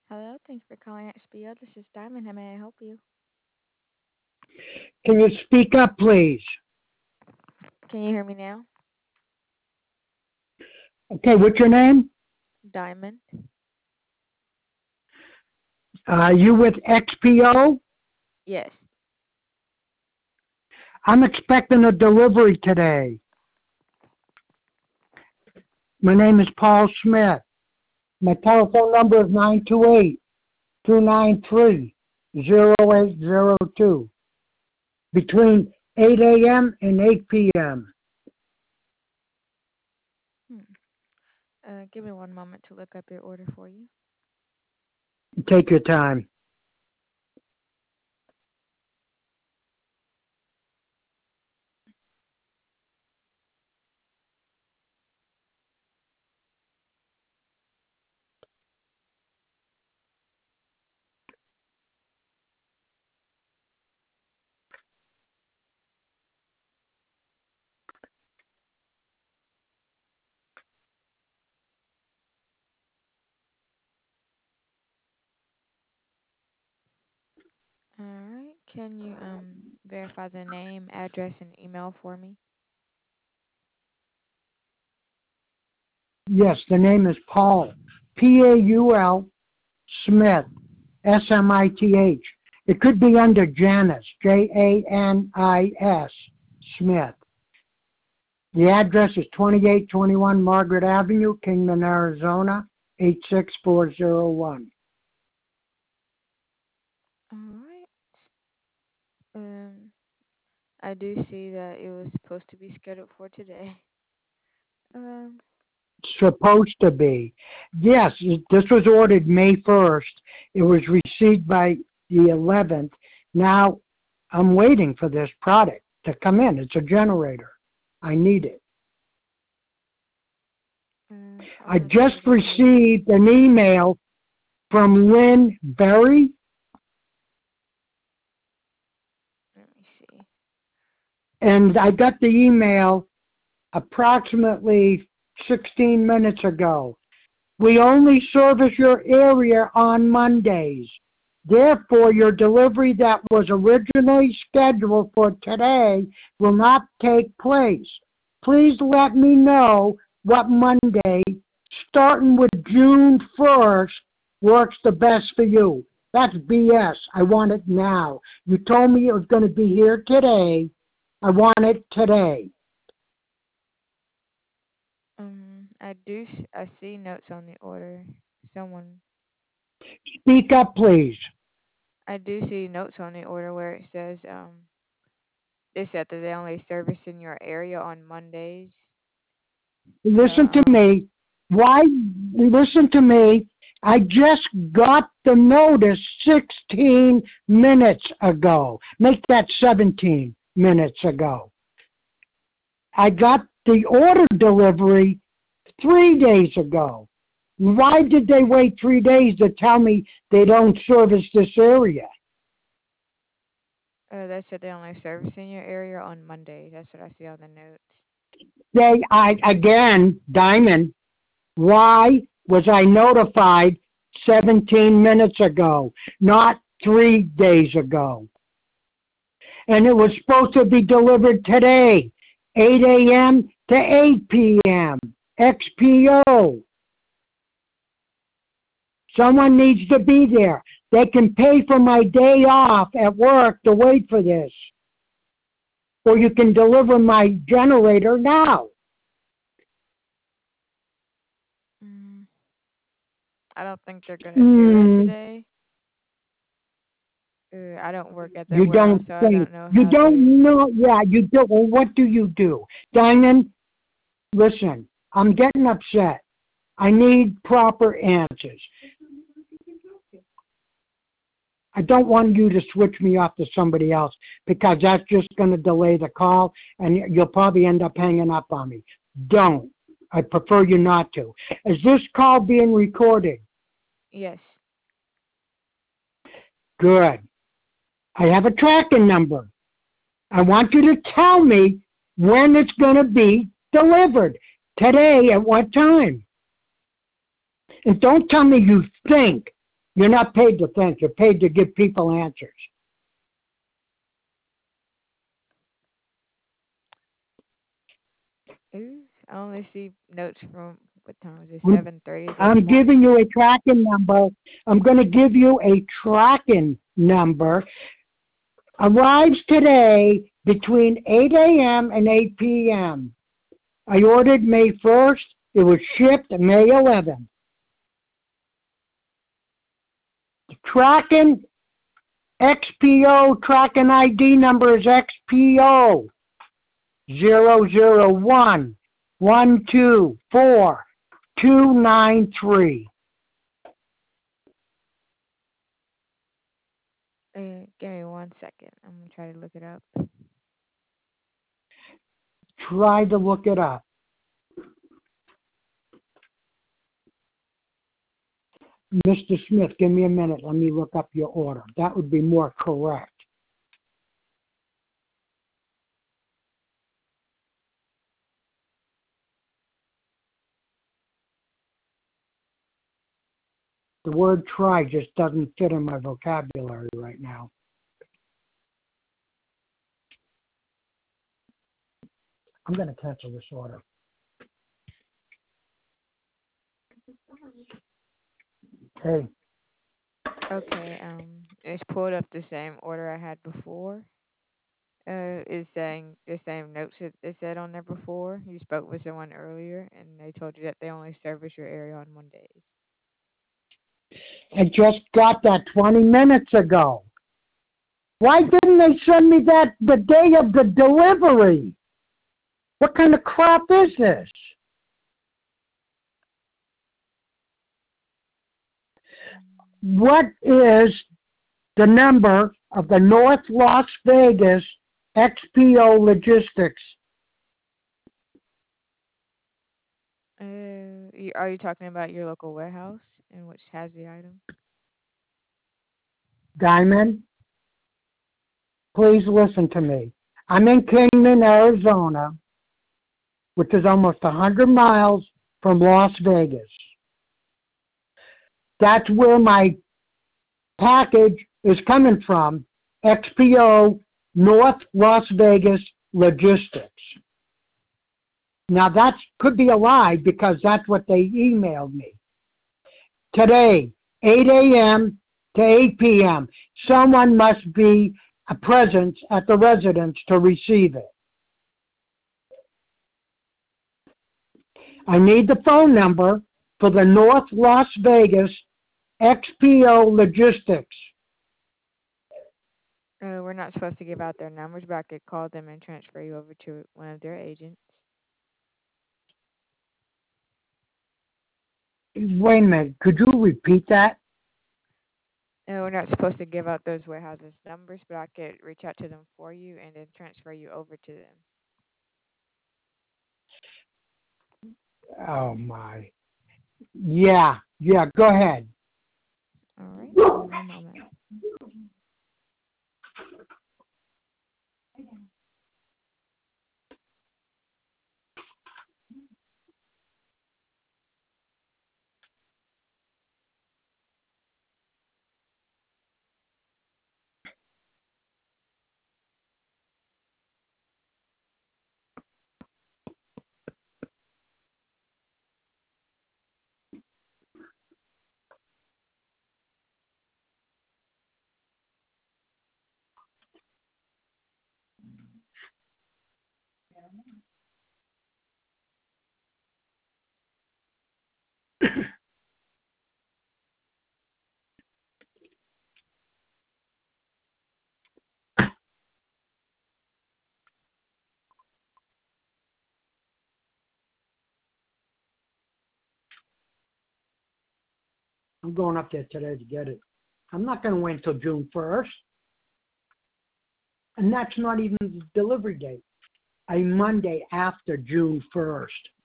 Hello, thanks for calling XPO. This is Diamond. How may I help you? Can you speak up, please? Can you hear me now? Okay, what's your name? Diamond. You with XPO? Yes. I'm expecting a delivery today. My name is Paul Smith. My telephone number is 928-293-0802. Between 8 a.m. and 8 p.m. Hmm. Give me one moment to look up your order for you. Take your time. All right. Can you verify the name, address, and email for me? Yes, the name is Paul. Paul Smith. Smith. It could be under Janice. Janis. Smith. The address is 2821 Margaret Avenue, Kingman, Arizona, 86401. All right. Um, I do see that it was supposed to be scheduled for today. Um, Supposed to be. Yes, this was ordered May 1st. It was received by the 11th. Now I'm waiting for this product to come in. It's a generator. I need it. I order just status. received an email from Lynn Berry, Let me see. and I got the email approximately 16 minutes ago. We only service your area on Mondays. Therefore, your delivery that was originally scheduled for today will not take place. Please let me know what Monday, starting with June 1st, works the best for you. That's BS. I want it now. You told me it was going to be here today. I want it today. I see notes on the order. Someone, Speak up, please. I do see notes on the order where it says they said that they only service in your area on Mondays. So, Listen to me. Why? Listen to me. I just got the notice 16 minutes ago. Make that 17 minutes ago. I got the order delivery 3 days ago. Why did they wait 3 days to tell me they don't service this area? they said they only service in your area on Mondays. That's what I see on the notes. Again, Diamond, why was I notified 17 minutes ago, not 3 days ago? And it was supposed to be delivered today, 8 a.m. to 8 p.m. XPO. Someone needs to be there. They can pay for my day off at work to wait for this. Or you can deliver my generator now. Mm, I don't think they're gonna do that Hmm. today. I don't work at that You warehouse, don't so I think. don't know You how they. don't know. Yeah, you do. Well, what do you do? Diamond, listen, I'm getting upset. I need proper answers. I don't want you to switch me off to somebody else because that's just going to delay the call and you'll probably end up hanging up on me. Don't. I prefer you not to. Is this call being recorded? Yes. Good. I have a tracking number. I want you to tell me when it's going to be delivered. Today, at what time? And don't tell me you think. You're not paid to think. You're paid to give people answers. Ooh, I only see notes from what time was it? I'm 7:30 this I'm morning. giving you a tracking number. I'm going to give you a tracking number. Arrives today between 8 a.m. and 8 p.m. I ordered May 1st. It was shipped May 11th. Tracking XPO tracking ID number is XPO 001124293. Give me 1 second. I'm gonna try to look it up. Try to look it up. Mr. Smith, give me a minute. Let me look up your order. That would be more correct. The word try just doesn't fit in my vocabulary right now. I'm going to cancel this order. Hey, Okay, it's pulled up the same order I had before. It's saying the same notes that it said on there before. You spoke with someone earlier, and they told you that they only service your area on Mondays. I just got that 20 minutes ago. Why didn't they send me that the day of the delivery? What kind of crap is this? What is the number of the North Las Vegas XPO Logistics? Are you talking about your local warehouse and which has the item? Diamond, please listen to me. I'm in Kingman, Arizona, which is almost 100 miles from Las Vegas. That's where my package is coming from, XPO North Las Vegas Logistics. Now that could be a lie because that's what they emailed me. Today, 8 a.m. to 8 p.m., someone must be a presence at the residence to receive it. I need the phone number for the North Las Vegas XPO Logistics. We're not supposed to give out their numbers, but I could call them and transfer you over to one of their agents. Wait a minute, could you repeat that? We're not supposed to give out those warehouses numbers, but I could reach out to them for you and then transfer you over to them. Oh my. Yeah, go ahead. All right, give me one moment. I'm going up there today to get it. I'm not going to wait until June 1st. And that's not even the delivery date. A Monday after June 1st.